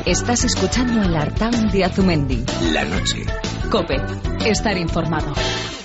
Estás escuchando el Artaun de Azumendi. La noche. COPE. Estar informado.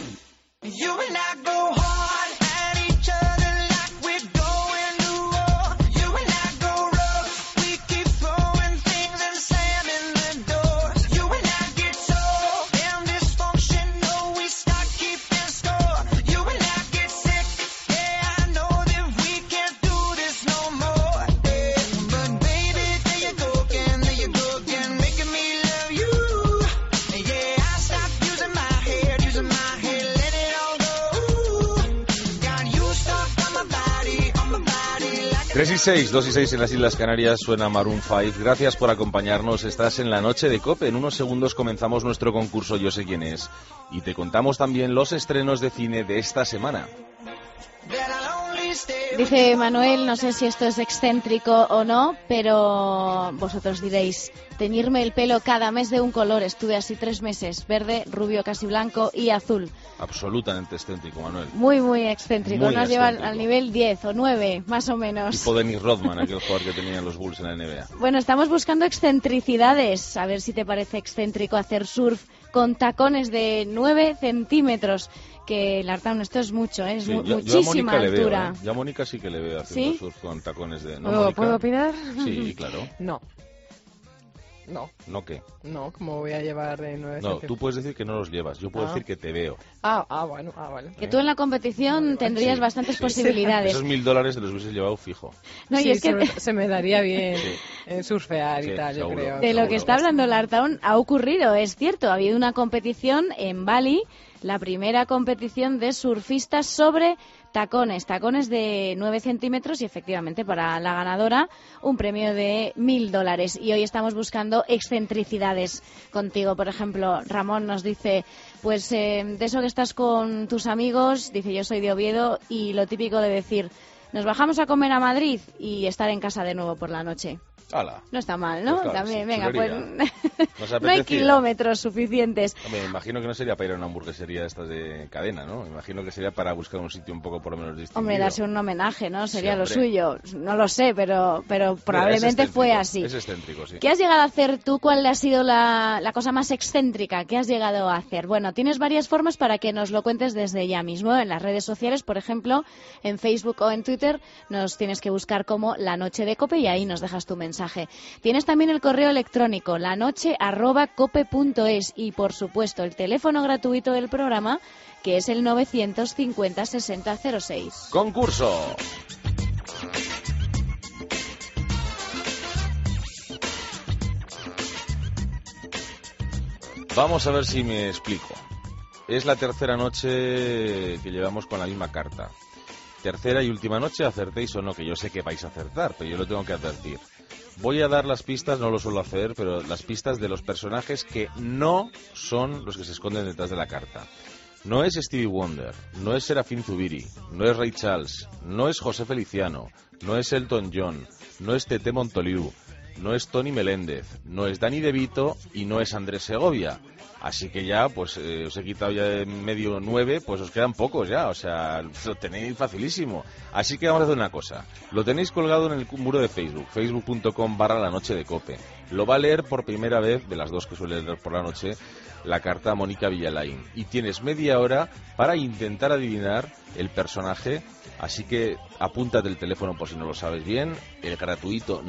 Tres y 6, 2 y 6 en las Islas Canarias, suena Maroon 5. Gracias por acompañarnos, estás en la noche de COPE. En unos segundos comenzamos nuestro concurso Yo sé quién es. Y te contamos también los estrenos de cine de esta semana. Dice Manuel, no sé si esto es excéntrico o no, pero vosotros diréis, teñirme el pelo cada mes de un color. Estuve así 3 meses, verde, rubio, casi blanco y azul. Absolutamente excéntrico, Manuel. Muy, muy excéntrico. Muy Nos lleva excéntrico. al nivel 10 o 9, más o menos. Tipo Dennis Rodman, aquel jugador que tenían los Bulls en la NBA. Bueno, estamos buscando excentricidades. A ver si te parece excéntrico hacer surf con tacones de 9 centímetros. Que el Artaun, esto es mucho, ¿eh? Es Sí, muchísima yo a Mónica altura. le veo, Yo a Mónica sí que le veo haciendo ¿Sí? surf con tacones de... ¿No, ¿Puedo, Mónica? ¿puedo opinar? Sí, claro. No. No. ¿No qué? No, ¿cómo voy a llevar de 9 No, centímetros? tú puedes decir que no los llevas. Yo puedo decir que te veo. Bueno. Que tú en la competición tendrías Sí, bastantes sí. posibilidades. Esos $1.000 te los hubieses llevado fijo. No, y Sí, es que se me daría bien Sí. surfear Sí, y tal, seguro. yo creo. de lo que está hablando el Artaun ha ocurrido, es cierto. Ha habido una competición en Bali, la primera competición de surfistas sobre tacones de 9 centímetros y efectivamente para la ganadora un premio de $1.000. Y hoy estamos buscando excentricidades contigo. Por ejemplo, Ramón nos dice, pues de eso que estás con tus amigos, dice yo soy de Oviedo y lo típico de decir, nos bajamos a comer a Madrid y estar en casa de nuevo por la noche. ¡Hala! No está mal, ¿no? Pues claro, También, sí, venga, chulería. pues Nos no hay apetecía. kilómetros suficientes. Hombre, me imagino que no sería para ir a una hamburguesería de estas de cadena, ¿no? Me imagino que sería para buscar un sitio un poco por lo menos distinguido. Hombre, darse un homenaje, ¿no? Sería Sí, lo hombre. suyo. No lo sé, pero probablemente Es fue excéntrico, así. Es excéntrico, sí. ¿Qué has llegado a hacer tú? ¿Cuál ha sido la cosa más excéntrica que has llegado a hacer? Bueno, tienes varias formas para que nos lo cuentes desde ya mismo. En las redes sociales, por ejemplo, en Facebook o en Twitter, nos tienes que buscar como La Noche de COPE y ahí nos dejas tu mensaje. Tienes también el correo electrónico, lanoche@cope.es y, por supuesto, el teléfono gratuito del programa, que es el 950 6006. ¡Concurso! Vamos a ver si me explico. Es la tercera noche que llevamos con la misma carta. Tercera y última noche, acertéis o no, que yo sé que vais a acertar, pero yo lo tengo que advertir. Voy a dar las pistas, no lo suelo hacer, pero las pistas de los personajes que no son los que se esconden detrás de la carta. No es Stevie Wonder, no es Serafín Zubiri, no es Ray Charles, no es José Feliciano, no es Elton John, no es Tete Montoliu, no es Tony Meléndez, no es Danny DeVito y no es Andrés Segovia. Así que ya, pues os he quitado ya de medio 9, pues os quedan pocos ya, o sea, lo tenéis facilísimo. Así que vamos a hacer una cosa, lo tenéis colgado en el muro de Facebook, facebook.com/lanochedecope. Lo va a leer por primera vez, de las dos que suele leer por la noche, la carta Mónica Villalain. Y tienes media hora para intentar adivinar el personaje, así que apúntate el teléfono por si no lo sabes bien, el gratuito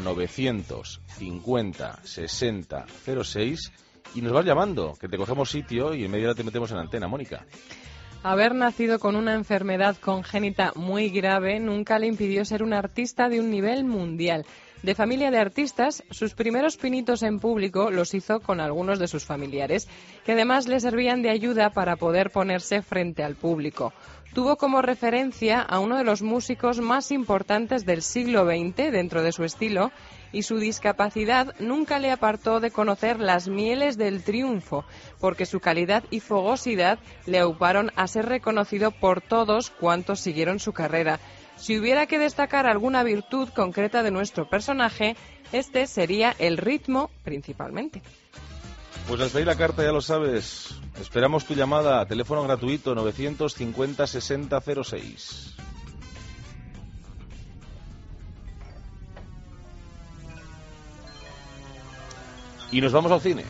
950 60 06, y nos vas llamando, que te cogemos sitio y en media hora te metemos en antena, Mónica. Haber nacido con una enfermedad congénita muy grave nunca le impidió ser un artista de un nivel mundial. De familia de artistas, sus primeros pinitos en público los hizo con algunos de sus familiares, que además le servían de ayuda para poder ponerse frente al público. Tuvo como referencia a uno de los músicos más importantes del siglo XX dentro de su estilo, y su discapacidad nunca le apartó de conocer las mieles del triunfo, porque su calidad y fogosidad le auparon a ser reconocido por todos cuantos siguieron su carrera. Si hubiera que destacar alguna virtud concreta de nuestro personaje, este sería el ritmo principalmente. Pues hasta ahí la carta, ya lo sabes. Esperamos tu llamada, teléfono gratuito 950 60 06. y nos vamos al cine.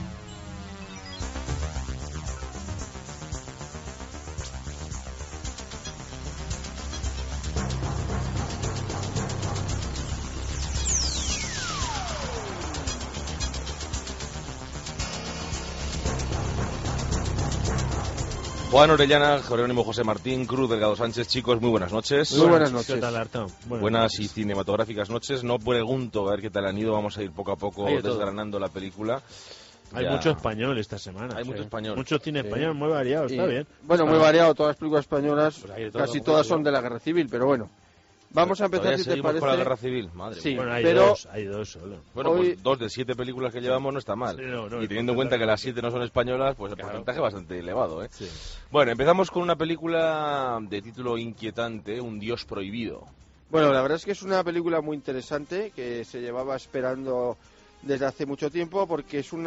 Juan Orellana, Jerónimo José Martín, Cruz Delgado Sánchez, chicos, muy buenas noches. Muy buenas noches. ¿Qué tal, Artón? Buenas y cinematográficas noches. No pregunto a ver qué tal han ido, vamos a ir poco a poco desgranando la película. Hay mucho español esta semana. Hay mucho español. Mucho cine español, muy variado, está bien. Bueno, muy variado, todas las películas españolas, Pues casi todas son de la Guerra Civil, pero bueno. Vamos a empezar, si te parece. Con la Guerra Civil, madre Sí, mía. Bueno, pero hay dos solo. Bueno, hoy- pues 2 de 7 películas que llevamos no está mal. Sí, no, y teniendo en cuenta que las 7 no son españolas, pues el Claro. porcentaje es bastante elevado, ¿eh? Sí. Bueno, empezamos con una película de título inquietante, Un Dios Prohibido. Bueno, la verdad es que es una película muy interesante que se llevaba esperando desde hace mucho tiempo porque es un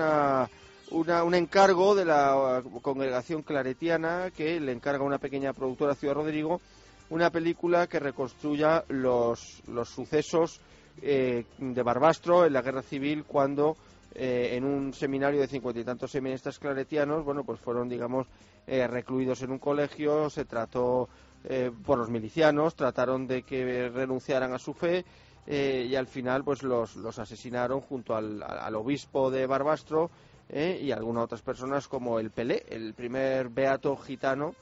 encargo de la congregación claretiana que le encarga a una pequeña productora, Ciudad Rodrigo, una película que reconstruya los sucesos de Barbastro en la Guerra Civil cuando en un seminario de 50 y tantos seminaristas claretianos, bueno, pues fueron, digamos, recluidos en un colegio, se trató por los milicianos, trataron de que renunciaran a su fe y al final pues los asesinaron junto al obispo de Barbastro y algunas otras personas como el Pelé, el primer beato gitano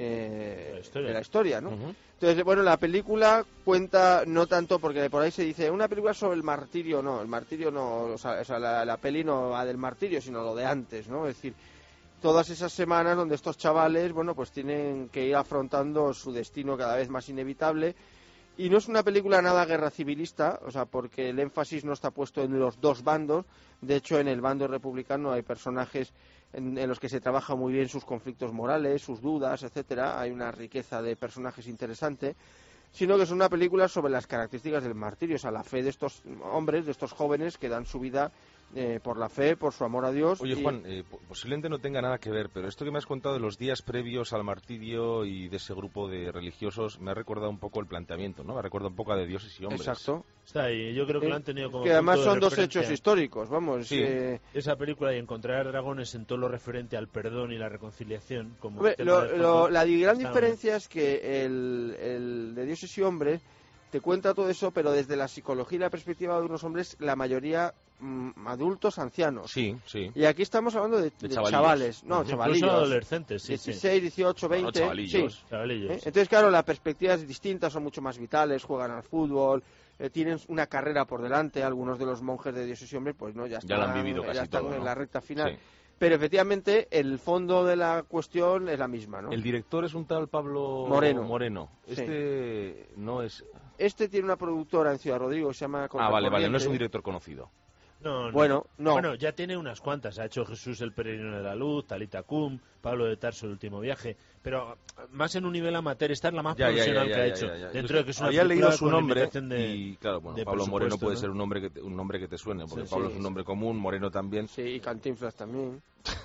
de la historia, ¿no? Ujú. Entonces, bueno, la película cuenta, no tanto, porque por ahí se dice, una película sobre el martirio no, o sea, la peli no va del martirio, sino lo de antes, ¿no? Es decir, todas esas semanas donde estos chavales, bueno, pues tienen que ir afrontando su destino cada vez más inevitable. Y no es una película nada guerra civilista, o sea, porque el énfasis no está puesto en los dos bandos. De hecho, en el bando republicano hay personajes en los que se trabaja muy bien sus conflictos morales, sus dudas, etcétera. Hay una riqueza de personajes interesante, sino que es una película sobre las características del martirio, o sea, la fe de estos hombres, de estos jóvenes que dan su vida por la fe, por su amor a Dios. Oye, Juan, posiblemente no tenga nada que ver, pero esto que me has contado de los días previos al martirio y de ese grupo de religiosos me ha recordado un poco el planteamiento, ¿no? Me ha recordado un poco a De Dioses y Hombres. Exacto. Está ahí, yo creo que lo han tenido como Que además punto de son dos referencia. hechos históricos, vamos. Sí. Esa película y Encontrar dragones en todo lo referente al perdón y la reconciliación. Como Hombre, tema de fondo, la gran está- diferencia es que el de Dioses y Hombres te cuenta todo eso, pero desde la psicología y la perspectiva de unos hombres, la mayoría adultos, ancianos. Sí, sí. Y aquí estamos hablando de chavalillos. chavales, no, Incluso chavalillos. adolescentes, sí, 16, 18, 20. Bueno, chavalillos. Sí. Chavalillos. Entonces, claro, la perspectiva es distinta, son mucho más vitales, juegan al fútbol, tienen una carrera por delante. Algunos de los monjes de Dioses y Hombres, pues no, ya Ya la han vivido ya casi están todo, en ¿no? la recta final. Sí. Pero efectivamente, el fondo de la cuestión es la misma, ¿no? El director es un tal Pablo Moreno. Sí. Este no es... Este tiene una productora en Ciudad Rodrigo, se llama Ah, vale, no es un Contracorriente. director conocido. No. Bueno, no. Bueno, ya tiene unas cuantas. Ha hecho Jesús el Peregrino de la Luz, Talita Cum, Pablo de Tarso el Último Viaje. Pero más en un nivel amateur. Esta es la más profesional que ha hecho. Dentro de que es una Había leído película su con nombre limitación de, y claro, bueno, de Pablo Moreno presupuesto, puede ¿no? ser un nombre que te suene, porque Sí, Pablo sí. es un nombre común, Moreno también. Sí, y Cantinflas también.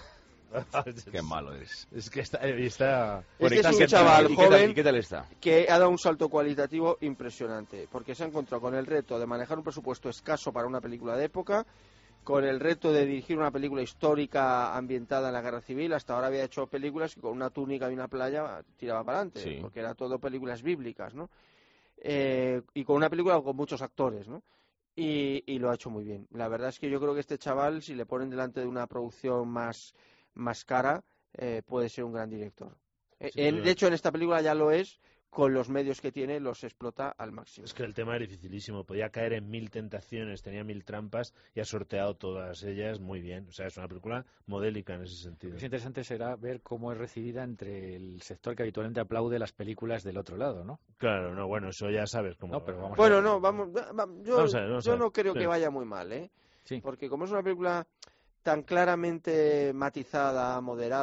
Qué malo es. Es que está... Este es un chaval joven ¿Y qué tal está? que ha dado un salto cualitativo impresionante, porque se ha encontrado con el reto de manejar un presupuesto escaso para una película de época, con el reto de dirigir una película histórica ambientada en la Guerra Civil. Hasta ahora había hecho películas que con una túnica y una playa tiraba para adelante, Sí. porque era todo películas bíblicas, ¿no? Y con una película con muchos actores, ¿no? Y lo ha hecho muy bien. La verdad es que yo creo que este chaval, si le ponen delante de una producción más cara, puede ser un gran director. De hecho, en esta película ya lo es, con los medios que tiene, los explota al máximo. Es que el tema era dificilísimo. Podía caer en 1000 tentaciones, tenía 1000 trampas y ha sorteado todas ellas muy bien. O sea, es una película modélica en ese sentido. Lo que es interesante será ver cómo es recibida entre el sector que habitualmente aplaude las películas del otro lado, ¿no? Claro, no, bueno, eso ya sabes cómo... No, pero vamos Bueno, a ver. no, Vamos a ver. yo no creo Sí. que vaya muy mal, ¿eh? Sí. Porque como es una película tan claramente matizada, moderada,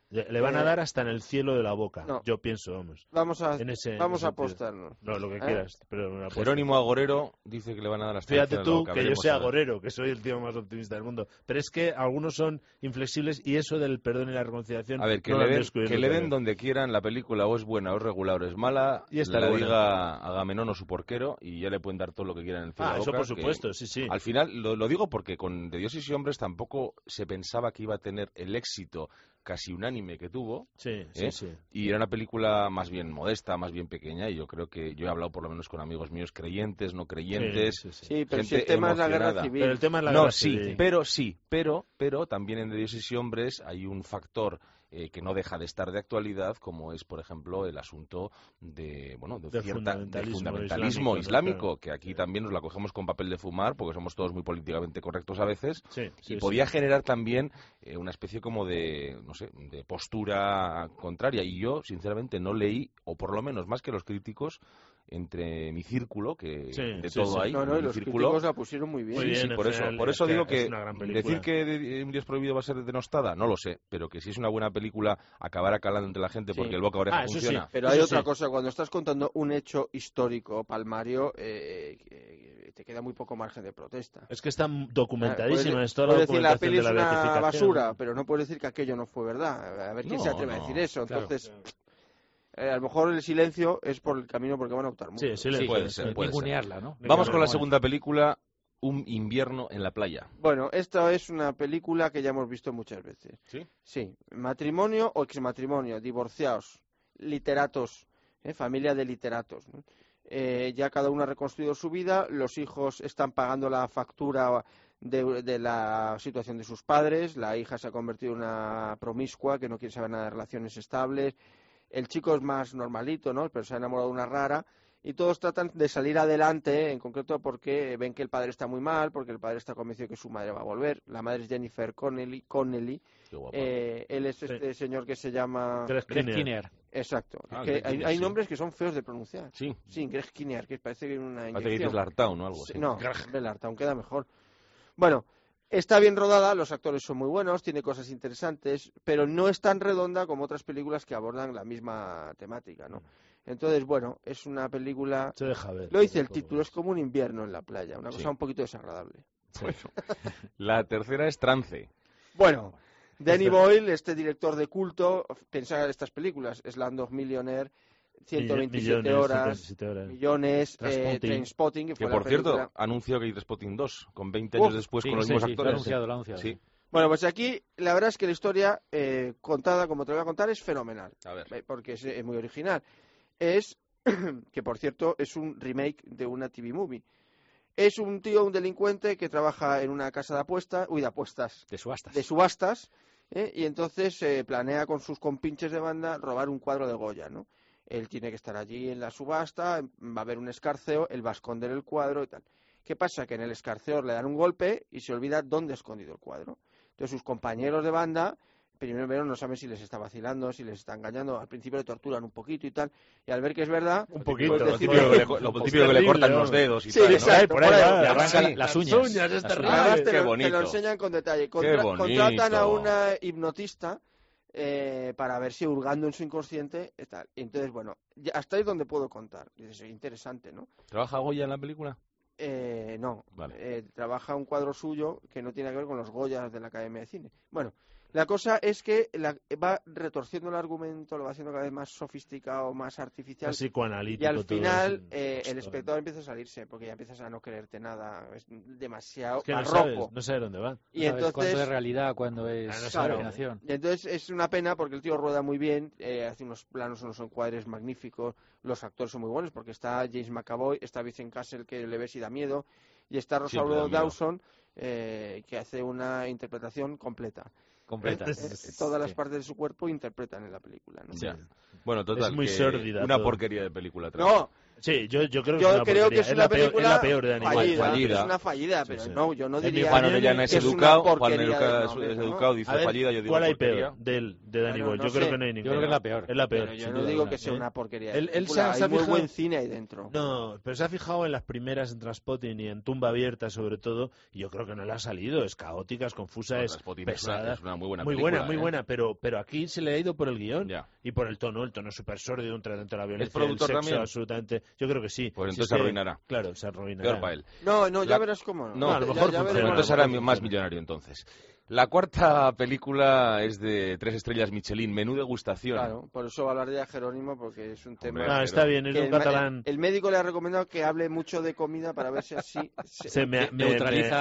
Le van a dar hasta en el cielo de la boca, yo pienso, vamos. Vamos a apostarnos. No, lo que quieras. Pero Jerónimo Agorero dice que le van a dar hasta Fíjate el cielo de la boca. Fíjate tú que yo sea agorero, que soy el tío más optimista del mundo. Pero es que algunos son inflexibles y eso del perdón y la reconciliación... A ver, que le den donde quieran la película, o es buena, o es regular, o es mala, y la diga Agamenón o su porquero, y ya le pueden dar todo lo que quieran en el cielo de la boca. Eso por supuesto, sí. Al final, lo digo porque con De Dioses y Hombres tampoco se pensaba que iba a tener el éxito casi unánime que tuvo, sí. Y era una película más bien modesta, más bien pequeña, y yo creo que yo he hablado por lo menos con amigos míos creyentes, no creyentes, sí, pero si el tema es la guerra civil. Pero el tema es la guerra civil. Pero también en De Dioses y Hombres hay un factor que no deja de estar de actualidad, como es, por ejemplo, el asunto de fundamentalismo islámico, que aquí también nos la cogemos con papel de fumar, porque somos todos muy políticamente correctos a veces, y podía generar también una especie como de, no sé, de postura contraria, y yo, sinceramente, no leí, o por lo menos más que los críticos, entre mi círculo, que de todo hay. No, y los críticos la pusieron muy bien. Sí, por eso digo que decir que Un Dios prohibido va a ser denostada, no lo sé, pero que si es una buena película acabará calando entre la gente porque el boca a oreja funciona. Sí. Pero hay otra cosa, cuando estás contando un hecho histórico palmario, te queda muy poco margen de protesta. Es que está documentadísima, es toda la documentación documentación decir, la peli de la es una beatificación. basura, pero no puedes decir que aquello no fue verdad. A ver quién se atreve a decir eso. Entonces... a lo mejor el silencio es por el camino porque van a optar mucho. Puede ser. ¿no? Vamos con la segunda película, Un invierno en la playa. Bueno, esta es una película que ya hemos visto muchas veces. ¿Sí? Sí. Matrimonio o exmatrimonio, divorciados, literatos, familia de literatos, ¿no? Ya cada uno ha reconstruido su vida, los hijos están pagando la factura de la situación de sus padres, la hija se ha convertido en una promiscua que no quiere saber nada de relaciones estables. El chico es más normalito, ¿no? Pero se ha enamorado de una rara y todos tratan de salir adelante, en concreto porque ven que el padre está muy mal, porque el padre está convencido que su madre va a volver. La madre es Jennifer Connelly. Él es este señor que se llama... Greg Kinnear. Exacto. Hay nombres que son feos de pronunciar. Sí, Greg Kinnear, que parece que es una inyección. Parece que dices Lartown o algo así. No, Lartown queda mejor. Bueno... Está bien rodada, los actores son muy buenos, tiene cosas interesantes, pero no es tan redonda como otras películas que abordan la misma temática, ¿no? Entonces, bueno, es una película... Se deja ver. Lo dice el título, es como un invierno en la playa, una cosa un poquito desagradable. Bueno. La tercera es Trance. Bueno, Danny Boyle, este director de culto, pensaba en estas películas, Slumdog Millionaire, 127 horas, millones, Trainspotting, que por cierto, anunció que hay Trainspotting 2, con 20 años después, con los mismos actores. Lo ha anunciado. Sí. Bueno, pues aquí la verdad es que la historia contada, como te lo voy a contar, es fenomenal. A ver. Porque es muy original. Es, que por cierto, es un remake de una TV movie. Es un tío, un delincuente, que trabaja en una casa de apuestas, de subastas, y entonces planea con sus compinches de banda robar un cuadro de Goya, ¿no? Él tiene que estar allí en la subasta, va a haber un escarceo, él va a esconder el cuadro y tal. ¿Qué pasa? Que en el escarceo le dan un golpe y se olvida dónde ha escondido el cuadro. Entonces sus compañeros de banda, primero no saben si les está vacilando, si les está engañando, al principio le torturan un poquito y tal, y al ver que es verdad... Un poquito, lo típico que le cortan los dedos y tal, ¿no? Exacto, por ahí le arrancan las uñas. Además Qué bonito. te lo enseñan con detalle. Qué Contratan a una hipnotista para ver si hurgando en su inconsciente tal. Y entonces, bueno, hasta ahí es donde puedo contar. Es interesante, ¿no? ¿Trabaja Goya en la película? No. Vale. Trabaja un cuadro suyo que no tiene que ver con los Goyas de la Academia de Cine. Bueno, la cosa es que va retorciendo el argumento, lo va haciendo cada vez más sofisticado, más artificial. Psicoanalítico. Y al final el espectador empieza a salirse, porque ya empiezas a no creerte nada. Es demasiado barroco. No sabes dónde van. Y entonces, cuándo es realidad, cuándo es imaginación. Y entonces es una pena porque el tío rueda muy bien, hace unos planos, unos encuadres magníficos, los actores son muy buenos porque está James McAvoy, está Vincent Cassel que le ves y da miedo, y está Rosario Dawson que hace una interpretación completa. Todas las partes de su cuerpo interpretan en la película, ¿no? Sí. Bueno, total, es muy sórdida. Una porquería de película. No, Sí, yo creo que es una película es la peor de Animal. Fallida. Es una fallida, pero sí. No, yo no diría Juan Orellana es educado, dice ver, fallida, yo digo ¿cuál hay porquería? peor de Danny Boyle? Yo creo que no hay ninguna. Yo creo que es la peor. Es la peor. Pero yo no digo que sea una porquería. Hay muy buen cine ahí dentro. No, pero se ha fijado en las primeras, en Transpotting y en Tumba Abierta sobre todo, y yo creo que no le ha salido. Es caótica, es confusa, es pesada. Es una muy buena muy buena, pero aquí se le ha ido por el guión y por el tono súper sórdido, un tratamiento de la violencia, ¿Es productor el sexo, también? Absolutamente. Yo creo que sí. Pues entonces se arruinará. Claro, se arruinará. Peor para él. No, ya verás cómo. No, a lo mejor ya pero entonces será más millonario entonces. La cuarta película es de 3 estrellas Michelin, Menú degustación. Claro, por eso hablaría Jerónimo, porque es un tema... Hombre, está bien, es de un catalán... El médico le ha recomendado que hable mucho de comida para ver si así... neutraliza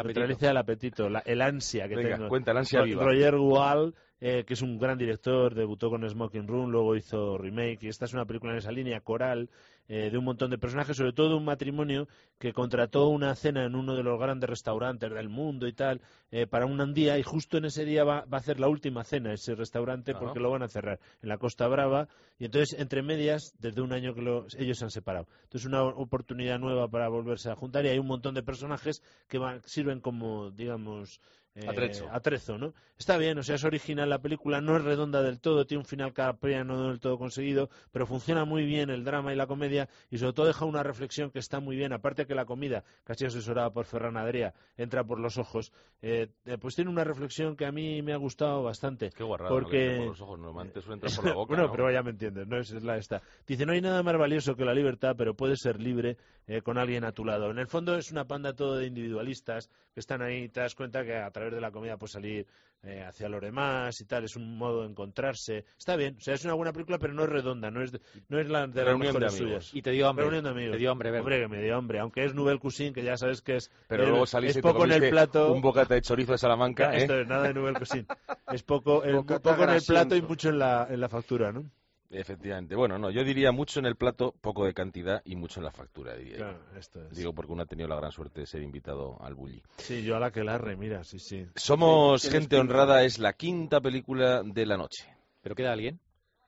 el apetito, el ansia que tengo. Cuenta, el ansia viva. Roger Wall, que es un gran director, debutó con Smoking Room, luego hizo remake, y esta es una película en esa línea coral, de un montón de personajes, sobre todo de un matrimonio que contrató una cena en uno de los grandes restaurantes del mundo y tal, para un día, y justo en ese día va a hacer la última cena ese restaurante porque lo van a cerrar en la Costa Brava, y entonces entre medias, desde un año que ellos se han separado. Entonces una oportunidad nueva para volverse a juntar, y hay un montón de personajes que sirven como, digamos... atrezo, ¿no? Está bien, o sea, es original la película, no es redonda del todo, tiene un final capriano no del todo conseguido, pero funciona muy bien el drama y la comedia, y sobre todo deja una reflexión que está muy bien, aparte que la comida, casi asesorada por Ferran Adrià, entra por los ojos, pues tiene una reflexión que a mí me ha gustado bastante. Qué guarrada, porque por los ojos, normalmente suele entrar por la boca. Bueno, ¿no? pero ya me entiendes, ¿no? Es la esta. Dice, no hay nada más valioso que la libertad, pero puedes ser libre con alguien a tu lado. En el fondo es una panda todo de individualistas que están ahí, te das cuenta que a través de la comida puedes salir hacia los demás y tal, es un modo de encontrarse. Está bien, o sea, es una buena película, pero no es redonda, no es la de las mejores suyas. Y te dio hambre. Reunión de amigos. Te dio hambre, ¿verdad? Hombre, que me dio hambre, aunque es Nouvelle Cuisine, que ya sabes que es... Pero luego salís y te poco en el plato. un bocata de chorizo de Salamanca, Esto es nada de Nouvelle Cuisine. Es poco en el plato y mucho en la factura, ¿no? Efectivamente. Bueno, no, yo diría mucho en el plato, poco de cantidad y mucho en la factura, diría claro, esto es. Digo, porque uno ha tenido la gran suerte de ser invitado al Bulli. Sí, yo a la que larre, mira, sí. Somos gente honrada, es la quinta película de la noche. ¿Pero queda alguien?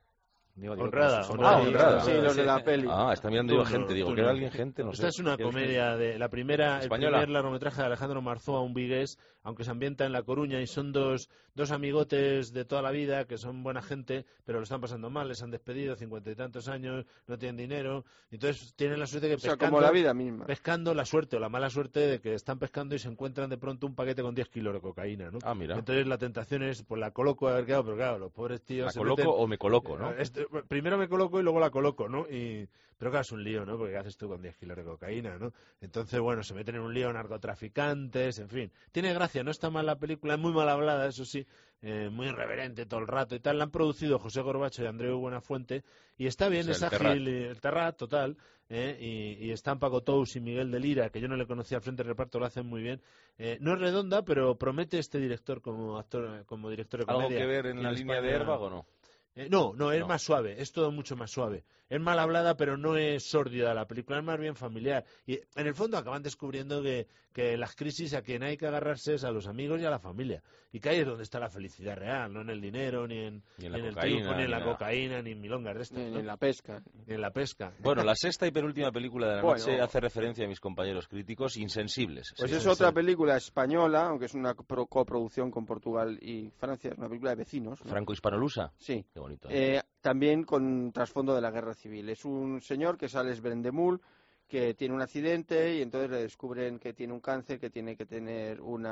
Honrada. Sí, los de la peli. Está mirando yo gente, digo, ¿queda alguien gente? No Esta sé. es una comedia de la primera, ¿Española? el primer largometraje de Alejandro Marzoa, un vigués, aunque se ambienta en La Coruña, y son dos amigotes de toda la vida que son buena gente, pero lo están pasando mal, les han despedido, 50 y tantos años, no tienen dinero, entonces tienen la suerte de que como la vida misma. Pescando, la suerte o la mala suerte de que están pescando y se encuentran de pronto un paquete con 10 kilos de cocaína, ¿no? Ah, mira. Entonces la tentación es, pues la coloco a ver qué hago, pero claro, los pobres tíos... ¿La coloco o me coloco, no? Primero me coloco y luego la coloco, ¿no? Pero claro, es un lío, ¿no? Porque ¿qué haces tú con 10 kilos de cocaína, ¿no? Entonces, bueno, se meten en un lío narcotraficantes, en fin. Tiene gracia, no está mal la película, es muy mal hablada, eso sí, muy irreverente todo el rato y tal. La han producido José Gorbacho y Andreu Buenafuente y está bien, es ágil, el Terrat, total, y están Paco Tous y Miguel de Lira, que yo no le conocía al frente del reparto, lo hacen muy bien. No es redonda, pero promete este director como actor, como director de comedia. ¿Algo que ver en la línea de Airbag o no? No, es más suave, es todo mucho más suave. Es mal hablada, pero no es sórdida la película, es más bien familiar. Y en el fondo acaban descubriendo que las crisis a quien hay que agarrarse es a los amigos y a la familia. Y que ahí es donde está la felicidad real, no en el dinero, ni en el triunfo, ni en la cocaína, ni en milongas de estas. Ni en la pesca. Ni en la pesca. Bueno, la sexta y penúltima película de la noche hace referencia a mis compañeros críticos, Insensibles. Pues es otra película española, aunque es una coproducción con Portugal y Francia, es una película de vecinos, ¿no? ¿Franco-hispanolusa? Sí. Qué bonito. También con trasfondo de la guerra civil. Es un señor que sale Brendemul, que tiene un accidente y entonces le descubren que tiene un cáncer, que tiene que tener un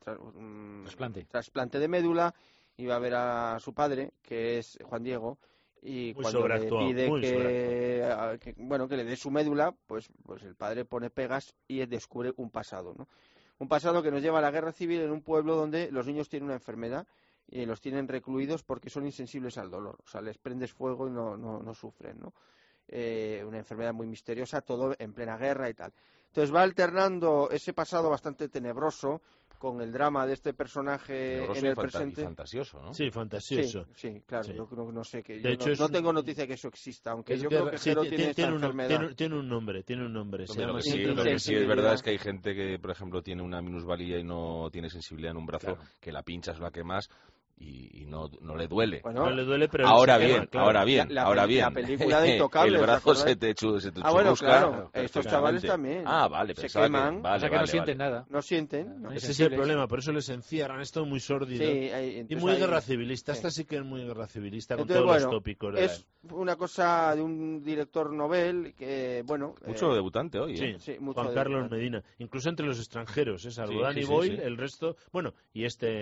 trasplante de médula, y va a ver a su padre, que es Juan Diego, y muy cuando le pide que le dé su médula, pues el padre pone pegas y descubre un pasado, ¿no? Un pasado que nos lleva a la guerra civil en un pueblo donde los niños tienen una enfermedad y los tienen recluidos porque son insensibles al dolor, o sea, les prendes fuego y no sufren, ¿no? Una enfermedad muy misteriosa, todo en plena guerra y tal. Entonces va alternando ese pasado bastante tenebroso con el drama de este personaje tenebroso en el presente. Y fantasioso, ¿no? Sí, fantasioso. Sí, claro. Sí. Yo no sé que de hecho, no tengo noticia que eso exista, aunque yo creo que Jero tiene esta enfermedad. Tiene un nombre. Se llama lo que sí es verdad es que hay gente que, por ejemplo, tiene una minusvalía y no tiene sensibilidad en un brazo, que la pinchas o la quemas. y no le duele. Bueno, no le duele, pero ahora se bien, quema, claro. ahora bien, La película de Intocables, el brazo ¿os acordáis? se te churrusca. Bueno, claro, estos chavales perfectamente. también. Vale, Se pensaba queman. vale, O sea que no sienten nada. No sienten. ¿no? Ese es el problema, por eso les encierran. Es todo muy sórdido. Sí, y entonces muy ahí- guerra civilista. sí. Esta sí que es muy guerra civilista con Entonces, todos bueno, los tópicos. es una cosa de un director novel que, bueno... Mucho debutante hoy, Sí, Sí, mucho Juan de Carlos debutante. Medina. Incluso entre los extranjeros, salvo Sí, Danny sí, sí, Boyle, sí. el resto... Bueno, y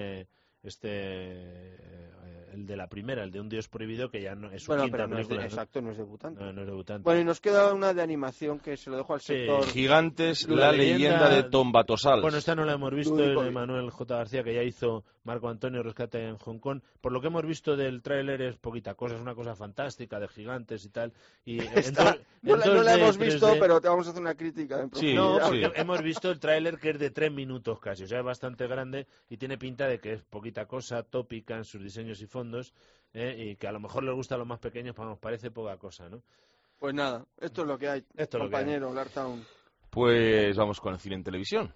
el de la primera, el de Un Dios Prohibido, que ya no es su Bueno, quinta pero no es, película. ¿no? exacto, no es debutante. No es debutante. Bueno, y nos queda una de animación que se lo dejo al Sí, sector... Gigantes, La la leyenda leyenda de Tombatosals. Bueno, esta no la hemos visto, Lo único de que- Manuel J. García, que ya hizo Marco Antonio Rescate en Hong Kong. Por lo que hemos visto del tráiler es poquita cosa, es una cosa fantástica de gigantes y tal. Y No la hemos 2D, visto, 3D. pero te vamos a hacer una crítica en Sí, No, profundidad. porque hemos visto el tráiler que es de 3 minutos casi, o sea, es bastante grande y tiene pinta de que es poquita cosa, tópica en sus diseños y fondos, y que a lo mejor les gusta a los más pequeños, pero nos parece poca cosa, ¿no? Pues nada, esto es lo que hay, Esto es lo que hay. compañero, Lartown. Pues vamos con el cine en televisión.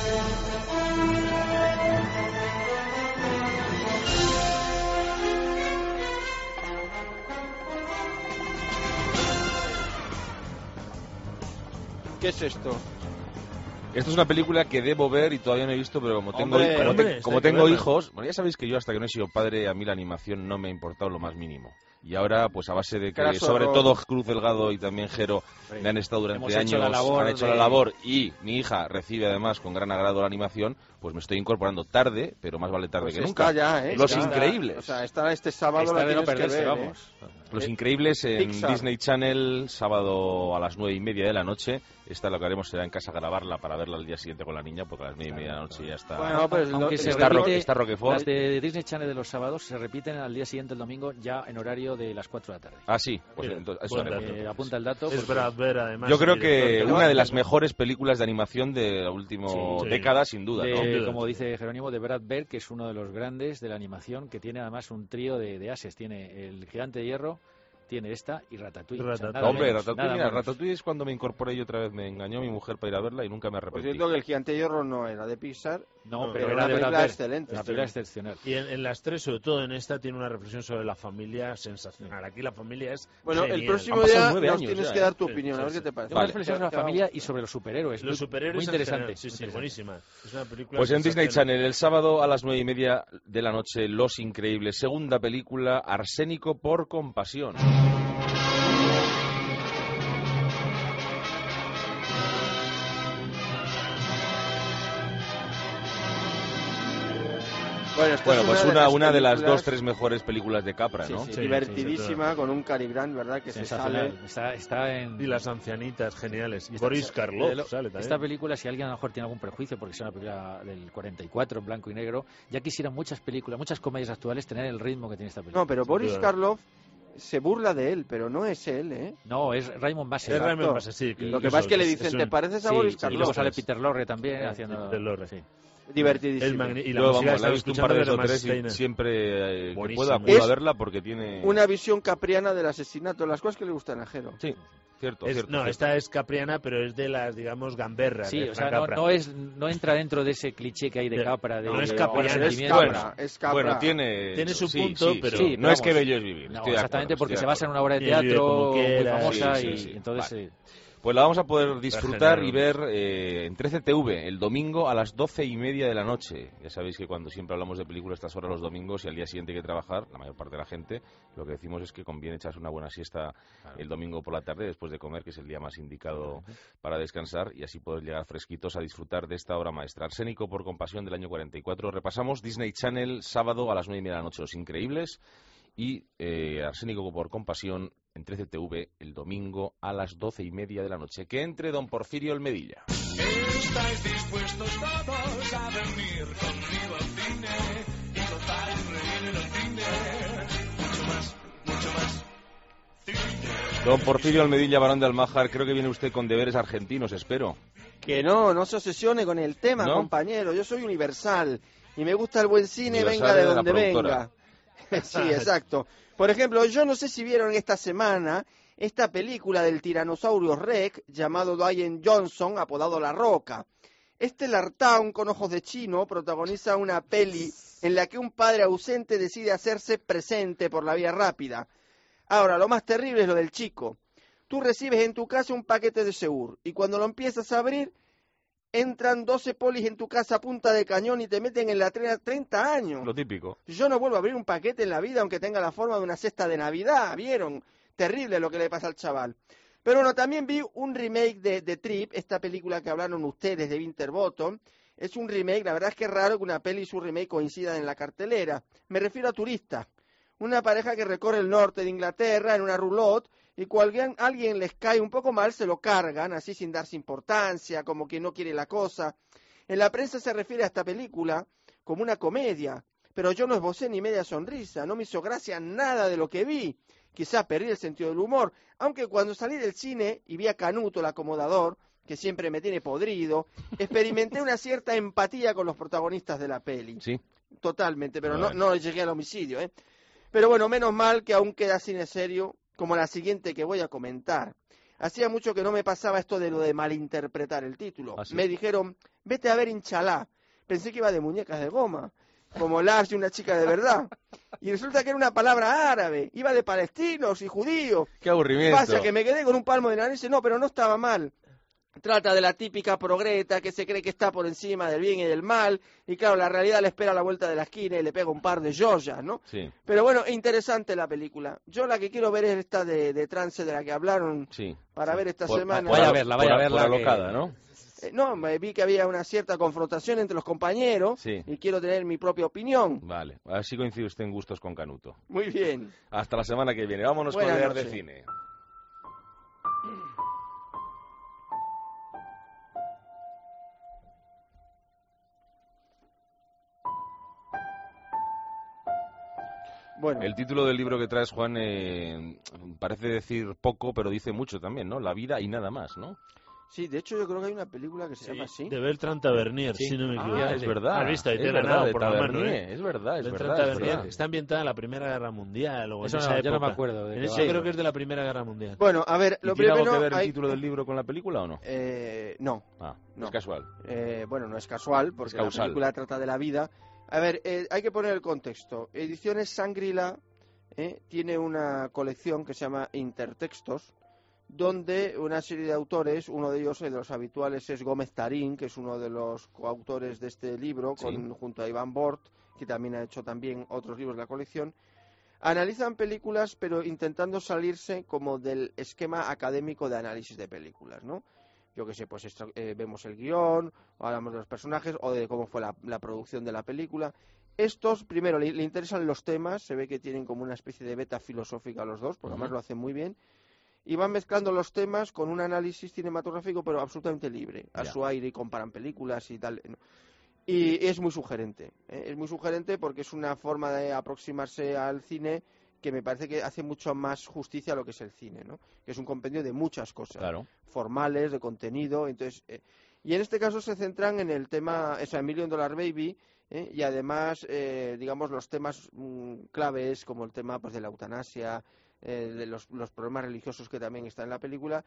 ¿Qué es esto? Esta es una película que debo ver y todavía no he visto, pero como tengo, Hombre, como hombre, como está tengo que verla. hijos, bueno, ya sabéis que yo hasta que no he sido padre, a mí la animación no me ha importado lo más mínimo. Y ahora, pues a base de que, Craso sobre horror. todo Cruz Delgado y también Jero, me han estado durante Hemos hecho años, la labor han hecho de- la labor y mi hija recibe además con gran agrado la animación, pues me estoy incorporando tarde, pero más vale tarde Pues que está nunca. ya, ¿eh? Los Está- Increíbles. O sea, está este sábado Está la de no tienes que perderse, ver, vamos. Los Increíbles en Pixar. Disney Channel, sábado a las 9:30 de la noche. Esta lo que haremos será en casa grabarla para verla al día siguiente con la niña, porque a las 9:30 de la noche ya está. Bueno, pues Aunque lo- se está, repite, está Roquefort. las de Disney Channel de los sábados se repiten al día siguiente, el domingo, ya en horario de las 4 de la tarde. Ah, sí, pues Mira, entonces, eso buen haremos. dato. Apunta el dato. Es porque- Brad Bird, además. Yo creo el que director. una de las mejores películas de animación de la última Sí. década, sin duda, ¿no? de, duda. como dice Jerónimo, de Brad Bird, que es uno de los grandes de la animación, que tiene además un trío de ases. Tiene el Gigante de Hierro, tiene esta y Ratatouille. Ratatouille. nada Hombre, menos, Ratatouille, nada mira, menos. Ratatouille es cuando me incorporé y otra vez me engañó mi mujer para ir a verla y nunca me Por arrepentí. cierto, que el Gigante de Hierro no era de Pixar, No, No, pero pero era una de Brad película Bird. excelente. Una película excepcional. Y en las tres, sobre todo en esta, tiene una reflexión sobre la familia sensacional. Aquí la familia es Bueno, el genial. próximo Han pasado día 9 nos años tienes ya, que dar tu Sí, opinión, sí, a ver sí. qué te parece. Una Vale. reflexión sobre la Te- te- familia y sobre los superhéroes. Los superhéroes muy en interesante. general. Sí, muy sí, interesante. buenísima. Es una película Pues en Disney sensacional. Channel, el sábado a las 9:30 de la noche, Los Increíbles, segunda película, Arsénico por compasión. Bueno, esta Bueno, es pues las una de las películas- 2-3 mejores películas de Capra, Sí, ¿no? sí, Sí, divertidísima, con un Cary Grant, ¿verdad? Que se Sensacional. sale... Está en... Y las ancianitas, geniales. Y esta- Boris Karloff sale también. Esta película, si alguien a lo mejor tiene algún prejuicio, porque es una película del 44, en blanco y negro, ya quisieran muchas películas, muchas comedias actuales tener el ritmo que tiene esta película. No, pero Boris duda. Karloff se burla de él, pero no es él, ¿eh? No, es Raymond Massey. Es Raymond Exacto. Massey, sí, que Lo que eso pasa es que le es dicen, un- ¿te pareces a Sí, Boris y Karloff? luego sale Peter Lorre también Sí, haciendo... Peter Lorre. Sí. Divertidísimo. Y la Yo, música vamos, la estaba he visto un par escuchando de de veces o Max tres y Steiner. siempre que Buenísimo. pueda acudo a Es verla porque tiene... Una visión capriana del asesinato, las cosas que le gustan a Jero. Sí, cierto, Es- cierto. no, cierto. esta es capriana, pero es de las, digamos, gamberras. Sí, de o sea, Frank no, Capra. no entra dentro de ese cliché que hay de De- Capra. De, no es de capriano, buenos es sentimientos. Capra, es Capra. Bueno, tiene su sí, punto, sí, pero- sí. Sí, no pero es que vamos, bello es vivir. No, estoy de exactamente, acuerdo, porque estoy se de basa en acuerdo. una obra de Y él vive teatro como muy quiera, famosa sí, sí, y sí. entonces... Vale. Pues la vamos a poder disfrutar y ver Genial. en 13TV el domingo a las 12:30 de la noche. Ya sabéis que cuando siempre hablamos de películas a estas horas los domingos y al día siguiente hay que trabajar, la mayor parte de la gente, lo que decimos es que conviene echarse una buena siesta el domingo por la tarde después de comer, que es el día más indicado para descansar y así poder llegar fresquitos a disfrutar de esta obra maestra. Arsénico por compasión del año 44. Repasamos Disney Channel sábado a las 9:30 de la noche, Los Increíbles, y Arsénico por compasión en 13TV el domingo a las 12:30 de la noche. Que entre don Porfirio el Medilla. ¿Estáis dispuestos todos a venir conmigo al cine y gozar y reír en el cine? Mucho más cine. Don Porfirio Almedilla, Barón de Almájar, creo que viene usted con deberes argentinos, espero. Que no se obsesione con el tema, ¿No? compañero. Yo soy universal y me gusta el buen cine, Universal venga de es la donde productora. venga. Sí, exacto. Por ejemplo, yo no sé si vieron esta semana esta película del tiranosaurio Rex llamado Dwayne Johnson, apodado La Roca. Este Lartown con ojos de chino protagoniza una peli en la que un padre ausente decide hacerse presente por la vía rápida. Ahora, lo más terrible es lo del chico. Tú recibes en tu casa un paquete de Seur y cuando lo empiezas a abrir, entran 12 polis en tu casa a punta de cañón y te meten en la 30 años. Lo típico. Yo no vuelvo a abrir un paquete en la vida aunque tenga la forma de una cesta de Navidad, ¿vieron? Terrible lo que le pasa al chaval. Pero bueno, también vi un remake de Trip, esta película que hablaron ustedes de Winterbottom. Es un remake, la verdad es que es raro que una peli y su remake coincidan en la cartelera. Me refiero a Turista, una pareja que recorre el norte de Inglaterra en una roulotte y cuando alguien les cae un poco mal se lo cargan, así sin darse importancia, como que no quiere la cosa. En la prensa se refiere a esta película como una comedia, pero yo no esbocé ni media sonrisa, no me hizo gracia nada de lo que vi. Quizá perdí el sentido del humor, aunque cuando salí del cine y vi a Canuto, el acomodador, que siempre me tiene podrido, experimenté una cierta empatía con los protagonistas de la peli. Sí. Totalmente, pero no llegué al homicidio, ¿eh? Pero bueno, menos mal que aún queda cine serio, como la siguiente que voy a comentar. Hacía mucho que no me pasaba esto de lo de malinterpretar el título. ¿Ah, sí? Me dijeron, vete a ver Inchalá. Pensé que iba de muñecas de goma, como Lars y una chica de verdad. Y resulta que era una palabra árabe, iba de palestinos y judíos. Qué aburrimiento. Pasa que me quedé con un palmo de nariz, no, pero no estaba mal. Trata de la típica progreta que se cree que está por encima del bien y del mal, y claro, la realidad le espera a la vuelta de la esquina y le pega un par de joyas, ¿no? Sí. Pero bueno, interesante la película. Yo la que quiero ver es esta de trance de la que hablaron Sí. para ver esta Por- semana. Vaya a verla, por que- alocada, ¿no? No, me vi que había una cierta confrontación entre los compañeros Sí. y quiero tener mi propia opinión. Vale, así coincide usted en gustos con Canuto. Muy bien. Hasta la semana que viene. Vámonos con Buenas leer de noches. cine. Bueno, El título del libro que traes, Juan, parece decir poco, pero dice mucho también, ¿no? La vida y nada más, ¿no? sí, de hecho yo creo que hay una película que se llama así. De Bertrand Tavernier, Sí. si no me Ah, equivoco. es verdad. Has visto, ahí es te he verdad, ganado de por la mano, Tavernier, es verdad, es Bertrand verdad. es Tavernier verdad. está ambientada en la Primera Guerra Mundial o en Eso esa no, yo no me época. acuerdo de En qué ese va. yo creo que es de la Primera Guerra Mundial. Bueno, a ver, ¿Y lo tiene algo primero que ver el hay... título del libro con la película o no? No, Ah, no. es casual. Bueno, no es casual, porque Es la causal. película trata de la vida. A ver, hay que poner el contexto. Ediciones Shangri-La tiene una colección que se llama Intertextos, donde una serie de autores, uno de ellos, de los habituales, es Gómez Tarín, que es uno de los coautores de este libro, Sí. junto a Iván Bort, que también ha hecho también otros libros de la colección. Analizan películas, pero intentando salirse como del esquema académico de análisis de películas, ¿no? Yo qué sé, pues vemos el guión, o hablamos de los personajes, o de cómo fue la producción de la película. Estos, primero, le interesan los temas, se ve que tienen como una especie de beta filosófica los dos, porque además lo hacen muy bien, y van mezclando los temas con un análisis cinematográfico, pero absolutamente libre, a Ya. su aire, y comparan películas y tal. ¿no? Y es muy sugerente, es muy sugerente porque es una forma de aproximarse al cine que me parece que hace mucho más justicia a lo que es el cine, ¿no? Que es un compendio de muchas cosas, Claro. formales, de contenido, entonces y en este caso se centran en el tema, esa $1 Million Baby, y además, digamos, los temas claves como el tema pues de la eutanasia, de los problemas religiosos que también están en la película,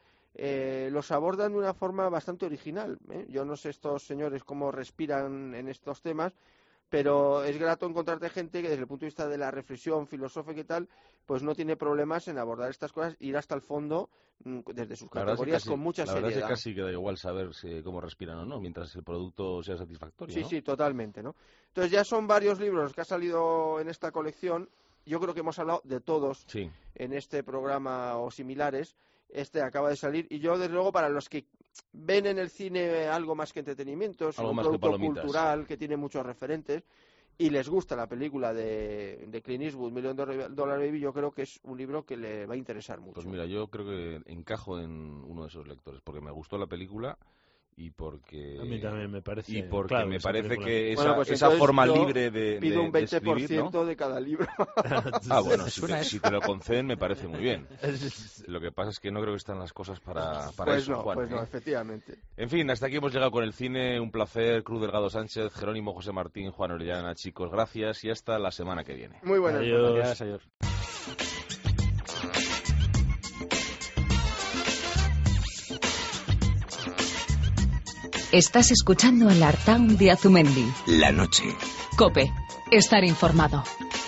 los abordan de una forma bastante original. Yo no sé estos señores cómo respiran en estos temas, pero es grato encontrarte gente que desde el punto de vista de la reflexión filosófica y tal, pues no tiene problemas en abordar estas cosas, ir hasta el fondo desde sus La verdad es que categorías casi- con mucha la verdad seriedad. es que casi que da igual saber cómo respiran o no, mientras el producto sea satisfactorio, Sí, ¿no? sí, totalmente, ¿no? Entonces ya son varios libros los que ha salido en esta colección. Yo creo que hemos hablado de todos Sí. en este programa o similares. Este acaba de salir y yo, desde luego, para los que ven en el cine algo más que entretenimiento, es Algo un más que producto palomitas. cultural que tiene muchos referentes y les gusta la película de Clint Eastwood, $1 Million Baby, yo creo que es un libro que le va a interesar mucho. Pues mira, yo creo que encajo en uno de esos lectores, porque me gustó la película y porque... A mí también me parece. Y porque clave me esa parece película. que esa, Bueno, pues esa entonces forma yo libre de pido un de 20% escribir, ¿no? de cada libro. Ah, bueno, si te lo conceden me parece muy bien. Lo que pasa es que no creo que están las cosas para Pues eso, no, Juan, pues no, ¿eh? efectivamente. En fin, hasta aquí hemos llegado con el cine. Un placer, Cruz Delgado Sánchez, Jerónimo José Martín, Juan Orellana, chicos, gracias y hasta la semana que viene. Muy buenas Adiós. noches. Gracias, señor. Estás escuchando el Artaun de Azumendi. La noche. COPE. Estar informado.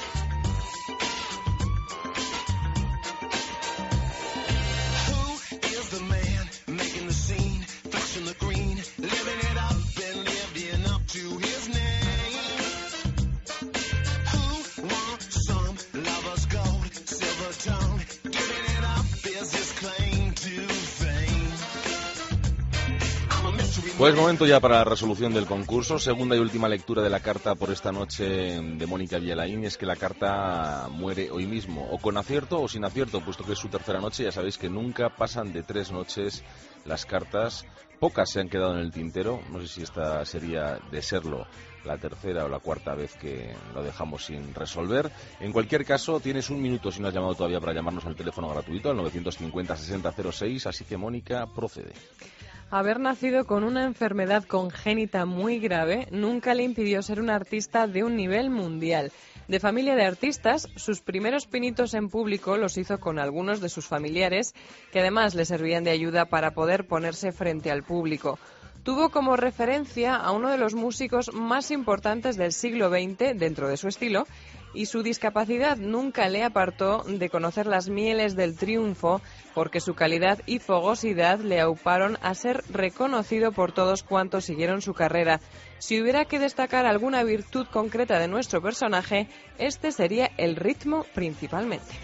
Pues momento ya para la resolución del concurso. Segunda y última lectura de la carta por esta noche de Mónica Villalain. Es que la carta muere hoy mismo, o con acierto o sin acierto, puesto que es su tercera noche. Ya sabéis que nunca pasan de 3 noches las cartas. Pocas se han quedado en el tintero. No sé si esta sería, de serlo, la tercera o la cuarta vez que lo dejamos sin resolver. En cualquier caso, tienes 1 minuto, si no has llamado todavía, para llamarnos al teléfono gratuito, al 950-6006. Así que, Mónica, procede. Haber nacido con una enfermedad congénita muy grave nunca le impidió ser un artista de un nivel mundial. De familia de artistas, sus primeros pinitos en público los hizo con algunos de sus familiares, que además le servían de ayuda para poder ponerse frente al público. Tuvo como referencia a uno de los músicos más importantes del siglo XX dentro de su estilo, y su discapacidad nunca le apartó de conocer las mieles del triunfo, porque su calidad y fogosidad le auparon a ser reconocido por todos cuantos siguieron su carrera. Si hubiera que destacar alguna virtud concreta de nuestro personaje, este sería el ritmo principalmente.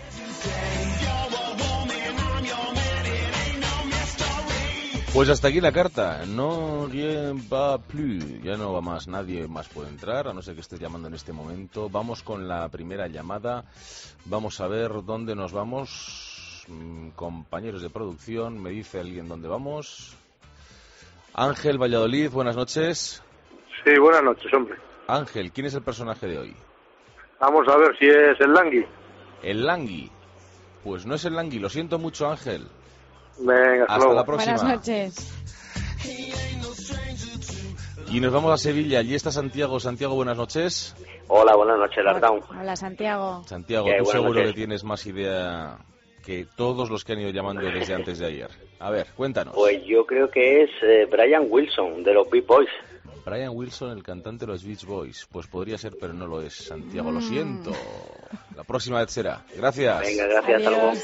Pues hasta aquí la carta. No va plus. Ya no va más. Nadie más puede entrar, a no ser que estés llamando en este momento. Vamos con la primera llamada. Vamos a ver dónde nos vamos. Compañeros de producción, ¿me dice alguien dónde vamos? Ángel, Valladolid, buenas noches. Sí, buenas noches, hombre. Ángel, ¿quién es el personaje de hoy? Vamos a ver si es el Langui. El Langui. Pues no es el Langui, lo siento mucho, Ángel. Venga, hasta la próxima. Buenas noches. Y nos vamos a Sevilla. Allí está Santiago. Santiago, buenas noches. Hola, buenas noches, Artaun. Hola, Santiago. Santiago, tú seguro que tienes más idea que todos los que han ido llamando desde antes de ayer. A ver, cuéntanos. Pues yo creo que es Brian Wilson, de los Beach Boys. Brian Wilson, el cantante de los Beach Boys. Pues podría ser, pero no lo es, Santiago. Lo siento. La próxima vez será. Gracias. Venga, gracias. Hasta luego.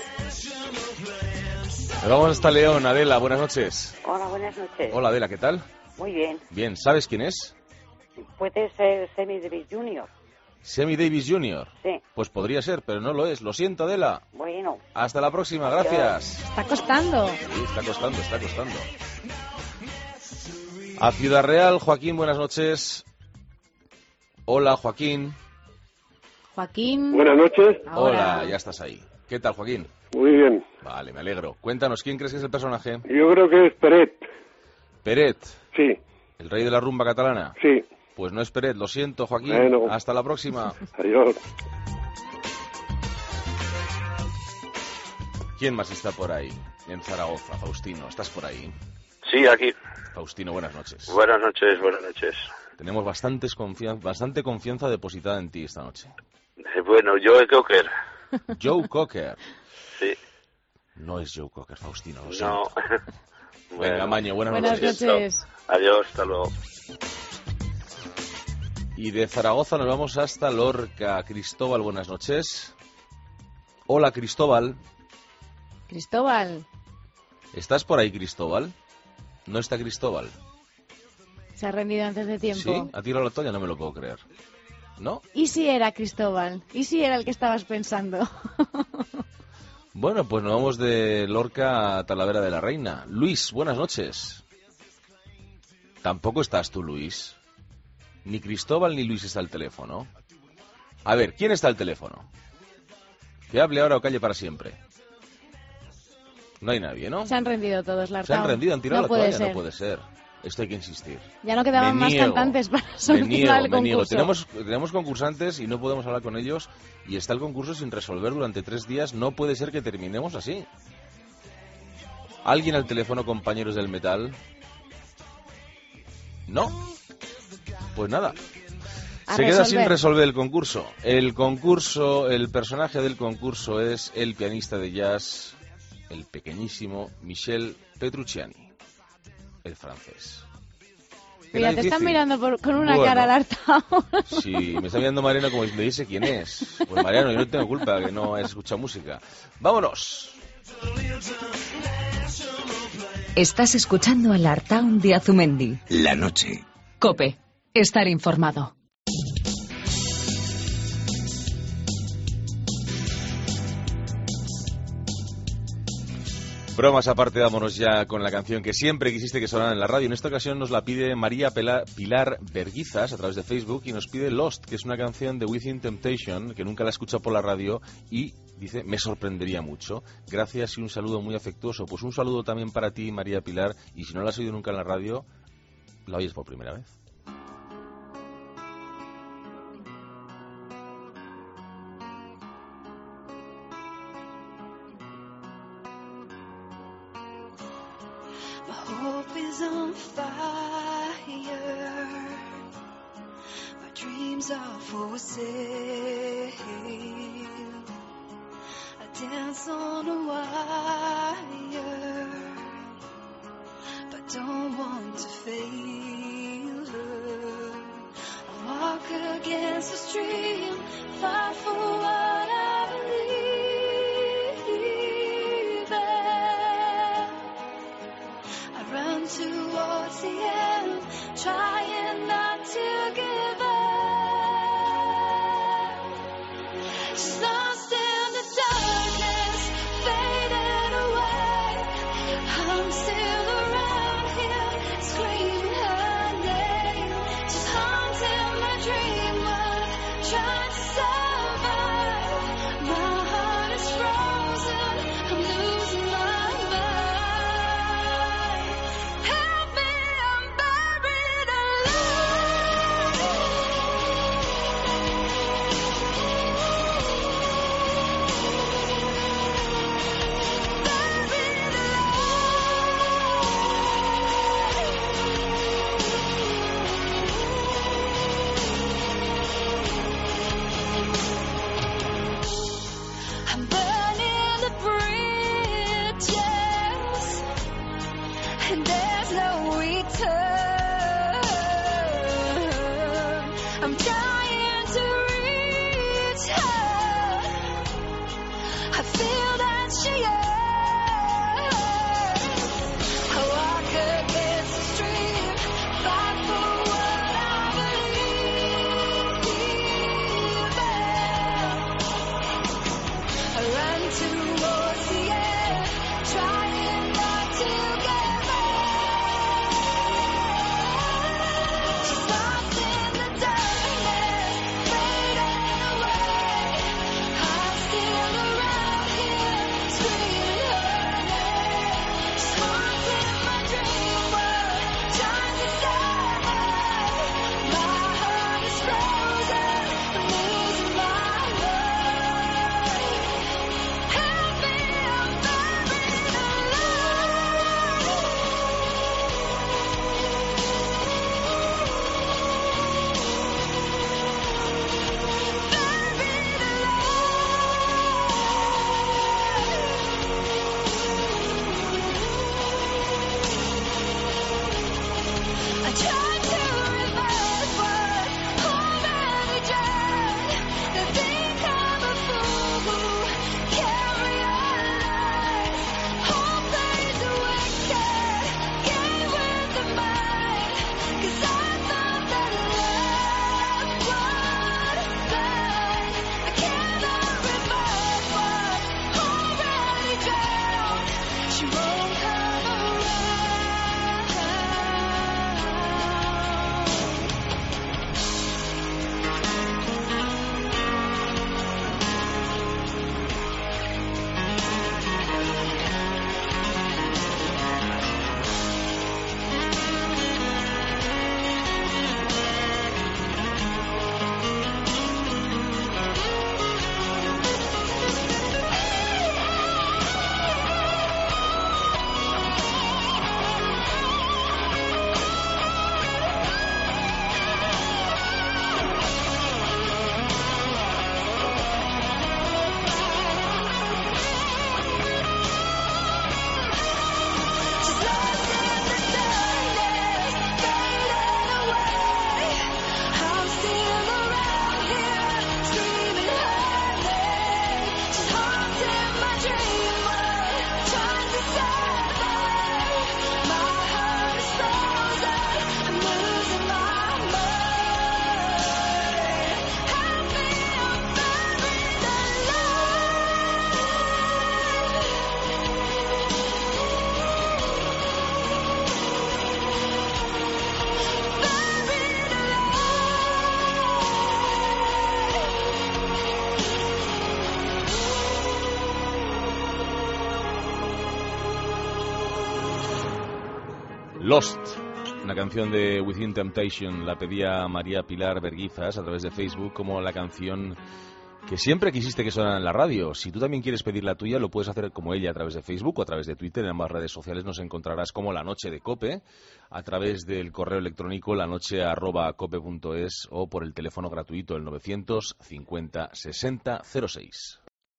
Nos vamos hasta León. Adela, buenas noches. Hola, buenas noches. Hola, Adela, ¿qué tal? Muy bien. Bien, ¿sabes quién es? Puede ser Sammy Davis Jr. Sammy Davis Jr. Sí. Pues podría ser, pero no lo es. Lo siento, Adela. Bueno. Hasta la próxima, gracias. Está costando. Sí, está costando, está costando. A Ciudad Real, Joaquín, buenas noches. Hola, Joaquín. Joaquín. Buenas noches. Ahora. Hola, ya estás ahí. ¿Qué tal, Joaquín? Muy bien. Vale, me alegro. Cuéntanos, ¿quién crees que es el personaje? Yo creo que es Peret. Peret. Sí. ¿El rey de la rumba catalana? Sí. Pues no es Peret, lo siento, Joaquín. Bueno. Hasta la próxima. Adiós. ¿Quién más está por ahí? En Zaragoza, Faustino, ¿estás por ahí? Sí, aquí. Faustino, buenas noches. Buenas noches, buenas noches. Tenemos bastante confianza depositada en ti esta noche. Bueno, Joe Cocker. Joe Cocker. Sí. No es Joe Cocker, Faustino, lo No. siento. Venga, Maño, buenas Buenas noches. Adiós, hasta luego. Y de Zaragoza nos vamos hasta Lorca. Cristóbal, buenas noches. Hola, Cristóbal. Cristóbal. ¿Estás por ahí, Cristóbal? No está Cristóbal. Se ha rendido antes de tiempo. ¿Sí? ¿Ha tirado la toalla? No me lo puedo creer. ¿No? ¿Y si era Cristóbal? ¿Y si era el que estabas pensando? Bueno, pues nos vamos de Lorca a Talavera de la Reina. Luis, buenas noches. ¿Tampoco estás tú, Luis? Ni Cristóbal ni Luis está al teléfono. A ver, ¿quién está al teléfono? Que hable ahora o calle para siempre. No hay nadie, ¿no? Se han rendido todos, Lartao. Se han rendido, han tirado No la toalla. puede ser. No puede ser. Esto hay que insistir. Ya no quedaban más cantantes para solucionar el concurso. Tenemos concursantes y no podemos hablar con ellos y está el concurso sin resolver durante 3 días. No puede ser que terminemos así. ¿Alguien al teléfono, compañeros del metal? ¿No? Pues nada. Se queda sin resolver el concurso. El personaje del concurso es el pianista de jazz, el pequeñísimo Michel Petrucciani, el francés. Mira, te difícil. están mirando con una Bueno. cara alerta. Sí, me está mirando Mariano como si me dice quién es. Pues Mariano, yo no tengo culpa que no hayas escuchado música. ¡Vámonos! Estás escuchando al Artaun de Azumendi. La noche. Cope, estar informado. Bromas aparte, vámonos ya con la canción que siempre quisiste que sonara en la radio. En esta ocasión nos la pide María Pilar Berguizas a través de Facebook y nos pide Lost, que es una canción de Within Temptation, que nunca la he escuchado por la radio y dice, me sorprendería mucho. Gracias y un saludo muy afectuoso. Pues un saludo también para ti, María Pilar, y si no la has oído nunca en la radio, la oyes por primera vez. Hope is on fire. My dreams are for sale. I dance on a wire, but don't want to fail. I walk against the stream, fight for what I believe in. I run towards the end, trying not to give up. Just lost in the darkness, fading away. I'm still around here, screaming her name. Just haunting my dream world, trying to survive. My heart is frozen, I'm losing my mind. Help me, I'm buried alive. Lost, una canción de Within Temptation, la pedía María Pilar Berguizas a través de Facebook como la canción que siempre quisiste que sonara en la radio. Si tú también quieres pedir la tuya, lo puedes hacer como ella a través de Facebook o a través de Twitter. En ambas redes sociales nos encontrarás como La Noche de COPE, a través del correo electrónico lanoche@cope.es o por el teléfono gratuito el 950 60 06.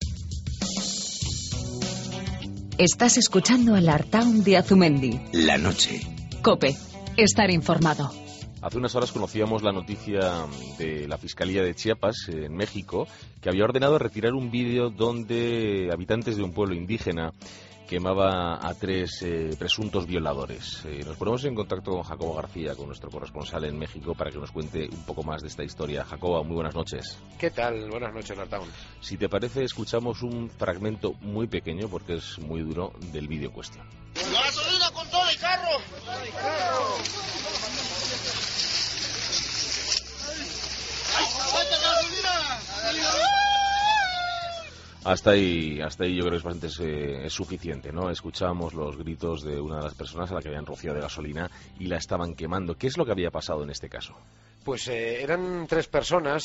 Estás escuchando a Lartaun de Azumendi. La noche. COPE. Estar informado. Hace unas horas conocíamos la noticia de la Fiscalía de Chiapas, en México, que había ordenado retirar un vídeo donde habitantes de un pueblo indígena quemaba a 3 presuntos violadores. Nos ponemos en contacto con Jacobo García, con nuestro corresponsal en México, para que nos cuente un poco más de esta historia. Jacobo, muy buenas noches. ¿Qué tal? Buenas noches, Lartaun. Si te parece, escuchamos un fragmento muy pequeño, porque es muy duro, del vídeo en cuestión. ¡Gasolina con todo el carro! Hasta ahí yo creo que es bastante es suficiente, ¿no? Escuchábamos los gritos de una de las personas a la que habían rociado de gasolina y la estaban quemando. ¿Qué es lo que había pasado en este caso? Pues eran 3 personas,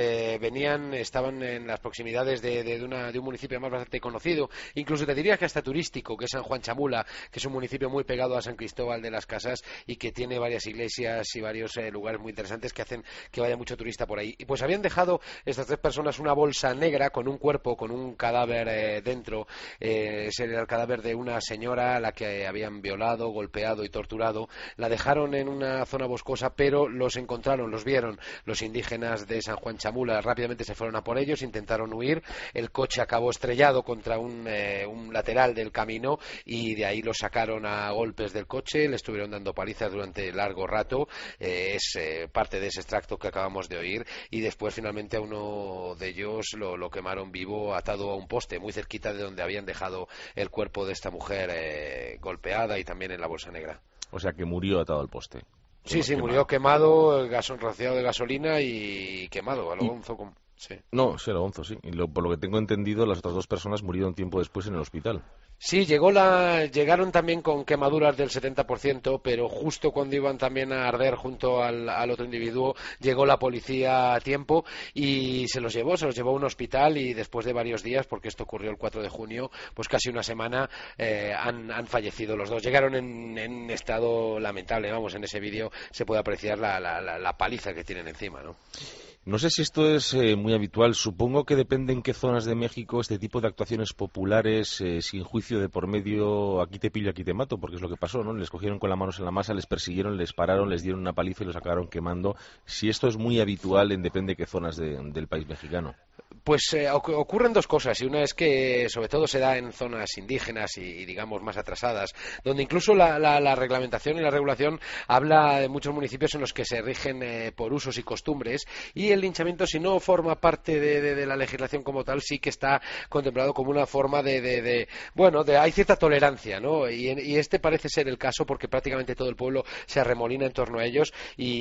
estaban en las proximidades de un municipio más bastante conocido, incluso te diría que hasta turístico, que es San Juan Chamula, que es un municipio muy pegado a San Cristóbal de las Casas y que tiene varias iglesias y varios lugares muy interesantes que hacen que vaya mucho turista por ahí. Y pues habían dejado estas 3 personas una bolsa negra con un cuerpo, con un cadáver dentro. Ese era el cadáver de una señora a la que habían violado, golpeado y torturado. La dejaron en una zona boscosa, pero los vieron los indígenas de San Juan Chamula. Rápidamente se fueron a por ellos, intentaron huir. El coche acabó estrellado contra un lateral del camino y de ahí los sacaron a golpes del coche. Le estuvieron dando palizas durante largo rato. Es parte de ese extracto que acabamos de oír. Y después finalmente a uno de ellos lo quemaron vivo atado a un poste muy cerquita de donde habían dejado el cuerpo de esta mujer golpeada y también en la bolsa negra. O sea que murió atado al poste. Sí, murió quemado, rociado de gasolina y quemado, Alonso. Sí. No, sí, Alonso, sí. Y por lo que tengo entendido, las otras 2 personas murieron tiempo después en el hospital. Sí, llegaron también con quemaduras del 70%, pero justo cuando iban también a arder junto al otro individuo, llegó la policía a tiempo y se los llevó a un hospital y después de varios días, porque esto ocurrió el 4 de junio, pues casi una semana, han fallecido los 2. Llegaron en estado lamentable, vamos, en ese vídeo se puede apreciar la paliza que tienen encima, ¿no? No sé si esto es muy habitual. Supongo que depende en qué zonas de México este tipo de actuaciones populares, sin juicio de por medio, aquí te pillo, aquí te mato, porque es lo que pasó, ¿no? Les cogieron con las manos en la masa, les persiguieron, les pararon, les dieron una paliza y los acabaron quemando. Si esto es muy habitual en depende de qué zonas del país mexicano. Pues ocurren 2 cosas, y una es que sobre todo se da en zonas indígenas y digamos más atrasadas, donde incluso la reglamentación y la regulación habla de muchos municipios en los que se rigen por usos y costumbres, y el linchamiento, si no forma parte de la legislación como tal, sí que está contemplado como una forma hay cierta tolerancia, ¿no? Y este parece ser el caso porque prácticamente todo el pueblo se arremolina en torno a ellos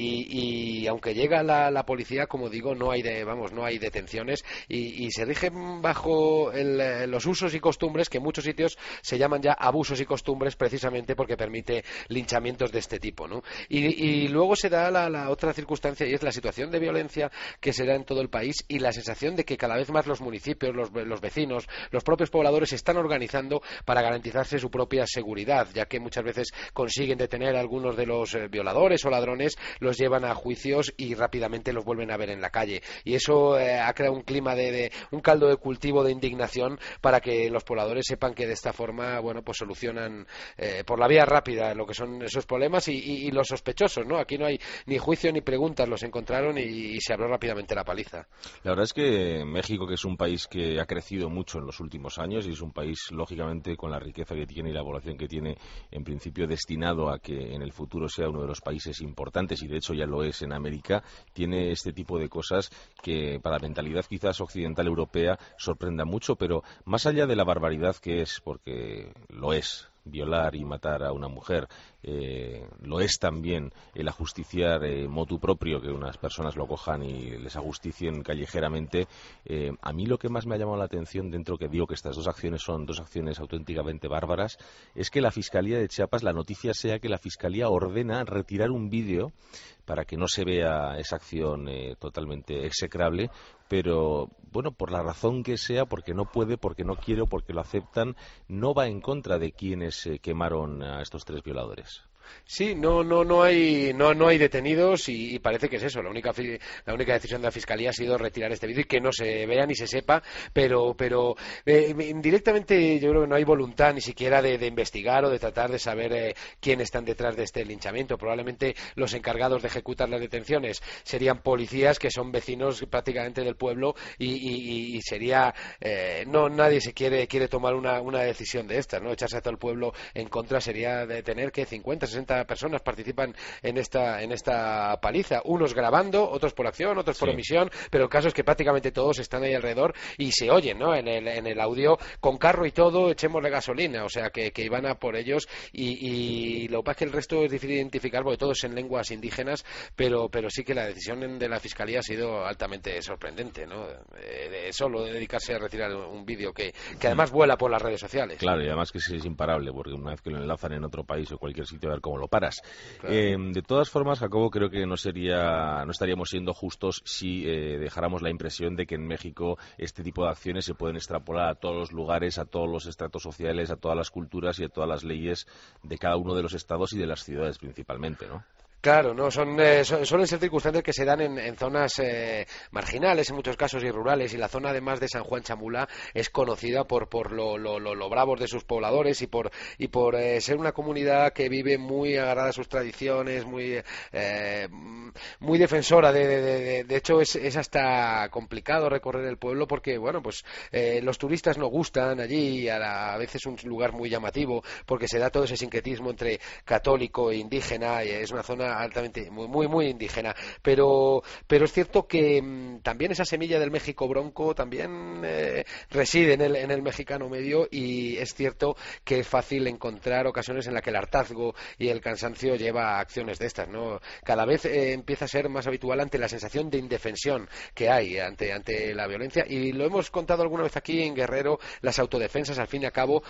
y aunque llega la policía, como digo, no hay detenciones y se rigen bajo los usos y costumbres que en muchos sitios se llaman ya abusos y costumbres precisamente porque permite linchamientos de este tipo, ¿no? Y luego se da la otra circunstancia y es la situación de violencia que se da en todo el país y la sensación de que cada vez más los municipios, los vecinos, los propios pobladores se están organizando para garantizarse su propia seguridad, ya que muchas veces consiguen detener a algunos de los violadores o ladrones, los llevan a juicios y rápidamente los vuelven a ver en la calle. Y eso ha creado un clima un caldo de cultivo de indignación para que los pobladores sepan que de esta forma, pues solucionan por la vía rápida lo que son esos problemas y los sospechosos, ¿no? Aquí no hay ni juicio ni preguntas, los encontraron y se abrió rápidamente la paliza. La verdad es que México, que es un país que ha crecido mucho en los últimos años y es un país, lógicamente, con la riqueza que tiene y la población que tiene, en principio destinado a que en el futuro sea uno de los países importantes, y de hecho ya lo es en América, tiene este tipo de cosas que para la mentalidad quizás occidental europea sorprenda mucho, pero más allá de la barbaridad que es, porque lo es, violar y matar a una mujer, lo es también el ajusticiar motu propio, que unas personas lo cojan y les ajusticien callejeramente. A mí lo que más me ha llamado la atención, dentro que digo que estas dos acciones son dos acciones auténticamente bárbaras, es que la Fiscalía de Chiapas, la noticia sea que la Fiscalía ordena retirar un vídeo para que no se vea esa acción totalmente execrable, pero bueno, por la razón que sea, porque no puede, porque no quiere o porque lo aceptan, no va en contra de quienes quemaron a estos 3 violadores. Sí, no hay detenidos y parece que es eso. La única decisión de la Fiscalía ha sido retirar este vídeo y que no se vea ni se sepa, pero indirectamente yo creo que no hay voluntad ni siquiera de investigar o de tratar de saber quién están detrás de este linchamiento. Probablemente los encargados de ejecutar las detenciones serían policías que son vecinos prácticamente del pueblo y sería nadie se quiere tomar una decisión de estas, ¿no? Echarse a todo el pueblo en contra sería detener que 50, 60 personas participan en esta paliza, unos grabando, otros por acción, otros por omisión, pero el caso es que prácticamente todos están ahí alrededor y se oyen, ¿no? En el audio, con carro y todo, echémosle gasolina, o sea que iban a por ellos y lo que pasa es que el resto es difícil de identificar porque todo es en lenguas indígenas, pero sí que la decisión de la Fiscalía ha sido altamente sorprendente, ¿no? Solo dedicarse a retirar un vídeo que además vuela por las redes sociales. Claro, y además que es imparable, porque una vez que lo enlazan en otro país o cualquier sitio, a ver cómo lo paras. Claro. De todas formas, Jacobo, creo que no estaríamos siendo justos si dejáramos la impresión de que en México este tipo de acciones se pueden extrapolar a todos los lugares, a todos los estratos sociales, a todas las culturas y a todas las leyes de cada uno de los estados y de las ciudades principalmente, ¿no? Claro, no suelen ser circunstancias que se dan en zonas marginales, en muchos casos, y rurales, y la zona además de San Juan Chamula es conocida por lo bravos de sus pobladores y por ser una comunidad que vive muy agarrada a sus tradiciones, muy defensora de hecho es hasta complicado recorrer el pueblo porque bueno, pues los turistas no gustan allí y a veces es un lugar muy llamativo porque se da todo ese sincretismo entre católico e indígena y es una zona altamente muy indígena, pero es cierto que también esa semilla del México bronco también reside en el mexicano medio y es cierto que es fácil encontrar ocasiones en las que el hartazgo y el cansancio lleva a acciones de estas, ¿no? Cada vez empieza a ser más habitual ante la sensación de indefensión que hay ante la violencia y lo hemos contado alguna vez aquí en Guerrero, las autodefensas al fin y al cabo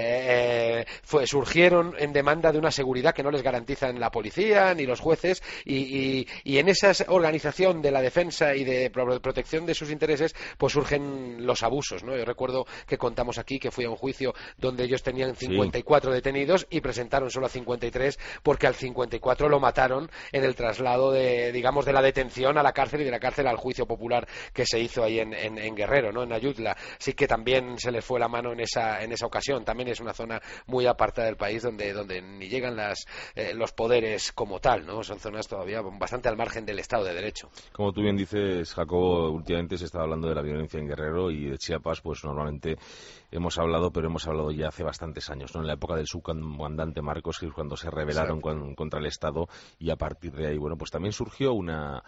surgieron en demanda de una seguridad que no les garantizan la policía ni los jueces y en esa organización de la defensa y de protección de sus intereses pues surgen los abusos, ¿no? Yo recuerdo que contamos aquí que fui a un juicio donde ellos tenían 54 detenidos y presentaron solo a 53 porque al 54 lo mataron en el traslado de la detención a la cárcel y de la cárcel al juicio popular que se hizo ahí en Guerrero, ¿no? En Ayutla. Sí que también se les fue la mano en esa ocasión. También es una zona muy apartada del país donde ni llegan los poderes como tal, ¿no? Son zonas todavía bastante al margen del Estado de Derecho. Como tú bien dices, Jacobo, últimamente se está hablando de la violencia en Guerrero y de Chiapas, pues normalmente hemos hablado ya hace bastantes años, ¿no? En la época del subcomandante Marcos, que es cuando se rebelaron contra el Estado y a partir de ahí, bueno, pues también surgió una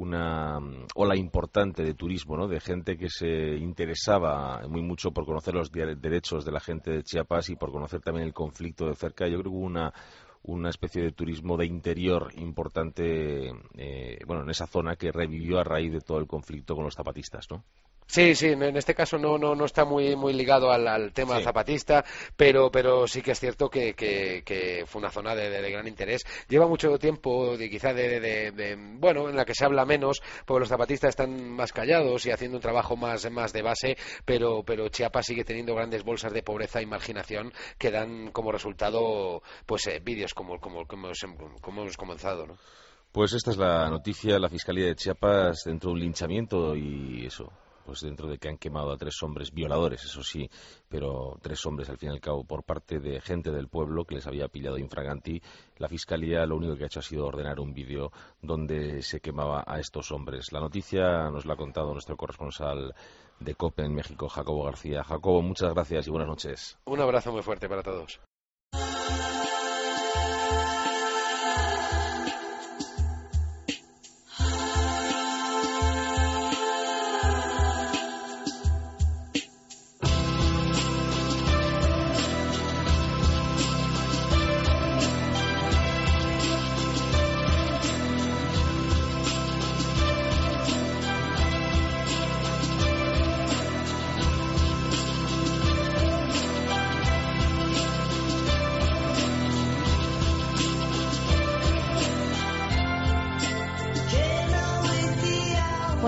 ola importante de turismo, ¿no? De gente que se interesaba muy mucho por conocer los derechos de la gente de Chiapas y por conocer también el conflicto de cerca. Yo creo que hubo una especie de turismo de interior importante, en esa zona que revivió a raíz de todo el conflicto con los zapatistas, ¿no? Sí, en este caso no está muy ligado al tema zapatista, pero sí que es cierto que fue una zona de gran interés. Lleva mucho tiempo, en la que se habla menos, porque los zapatistas están más callados y haciendo un trabajo más de base, pero Chiapas sigue teniendo grandes bolsas de pobreza e marginación que dan como resultado pues vídeos como hemos comenzado, ¿no? Pues esta es la noticia. La Fiscalía de Chiapas, dentro de un linchamiento y eso, pues dentro de que han quemado a 3 hombres violadores, eso sí, pero 3 hombres al fin y al cabo por parte de gente del pueblo que les había pillado infraganti, la Fiscalía lo único que ha hecho ha sido ordenar un vídeo donde se quemaba a estos hombres. La noticia nos la ha contado nuestro corresponsal de COPE en México, Jacobo García. Jacobo, muchas gracias y buenas noches. Un abrazo muy fuerte para todos.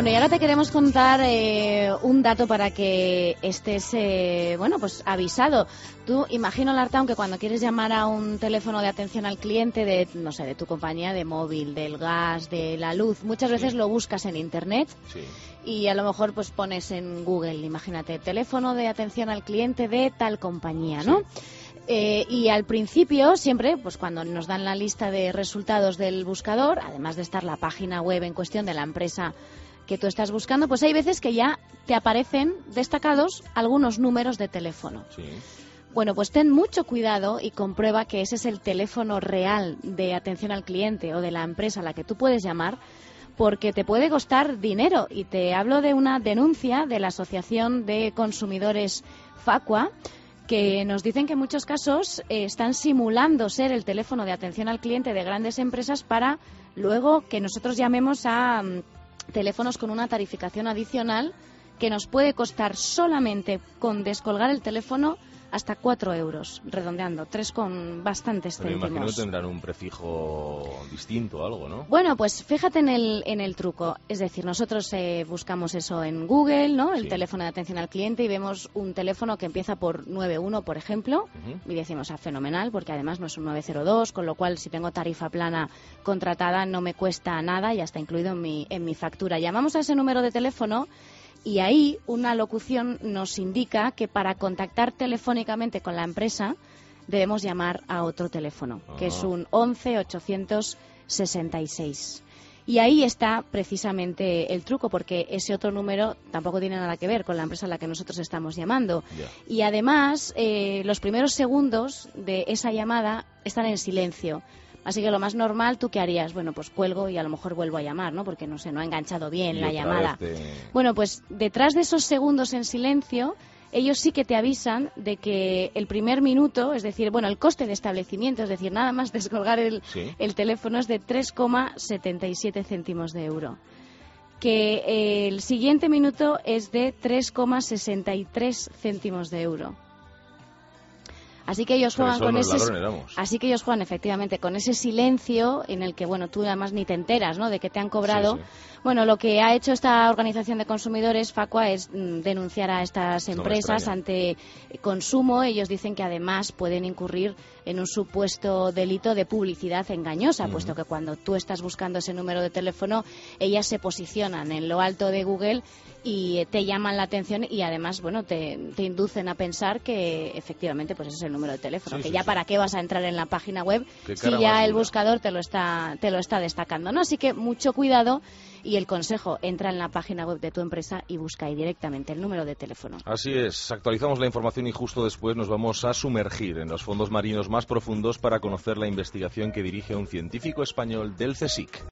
Bueno, y ahora te queremos contar un dato para que estés, pues avisado. Tú, imagino, Lartaun, que cuando quieres llamar a un teléfono de atención al cliente de, no sé, de tu compañía de móvil, del gas, de la luz, muchas veces lo buscas en Internet y a lo mejor pues pones en Google, imagínate, teléfono de atención al cliente de tal compañía, ¿no? Y al principio, siempre, pues cuando nos dan la lista de resultados del buscador, además de estar la página web en cuestión de la empresa que tú estás buscando, pues hay veces que ya te aparecen destacados algunos números de teléfono. Sí. Bueno, pues ten mucho cuidado y comprueba que ese es el teléfono real de atención al cliente o de la empresa a la que tú puedes llamar, porque te puede costar dinero. Y te hablo de una denuncia de la Asociación de Consumidores Facua, que nos dicen que en muchos casos están simulando ser el teléfono de atención al cliente de grandes empresas para luego que nosotros llamemos a teléfonos con una tarificación adicional que nos puede costar solamente con descolgar el teléfono hasta 4 euros, redondeando, 3 con bastantes Pero céntimos. imagino que tendrán un prefijo distinto o algo, ¿no? Bueno, pues fíjate en el truco. Es decir, nosotros buscamos eso en Google, ¿no? El teléfono de atención al cliente, y vemos un teléfono que empieza por 91, por ejemplo, y decimos, fenomenal, porque además no es un 902, con lo cual si tengo tarifa plana contratada no me cuesta nada, ya está incluido en mi factura. Llamamos a ese número de teléfono y ahí una locución nos indica que para contactar telefónicamente con la empresa debemos llamar a otro teléfono, que es un 11-866. Y ahí está precisamente el truco, porque ese otro número tampoco tiene nada que ver con la empresa a la que nosotros estamos llamando. Y además, los primeros segundos de esa llamada están en silencio. Así que lo más normal, ¿tú qué harías? Bueno, pues cuelgo y a lo mejor vuelvo a llamar, ¿no? Porque, no sé, no ha enganchado bien la llamada. Bueno, pues detrás de esos segundos en silencio, ellos sí que te avisan de que el primer minuto, es decir, bueno, el coste de establecimiento, es decir, nada más descolgar el teléfono, es de 3,77 céntimos de euro. Que el siguiente minuto es de 3,63 céntimos de euro. Así que ellos juegan con ese, así que ellos juegan efectivamente con ese silencio en el que, bueno, tú además ni te enteras, ¿no?, de que te han cobrado. Bueno, lo que ha hecho esta organización de consumidores, Facua, es denunciar a estas empresas ante consumo. Ellos dicen que además pueden incurrir en un supuesto delito de publicidad engañosa, puesto que cuando tú estás buscando ese número de teléfono, ellas se posicionan en lo alto de Google y te llaman la atención y además, bueno, te inducen a pensar que efectivamente pues ese es el número de teléfono, que ya para qué vas a entrar en la página web si ya el buscador te lo está destacando, ¿no? Así que mucho cuidado, y el consejo, entra en la página web de tu empresa y busca ahí directamente el número de teléfono. Así es, actualizamos la información y justo después nos vamos a sumergir en los fondos marinos más profundos para conocer la investigación que dirige un científico español del CSIC.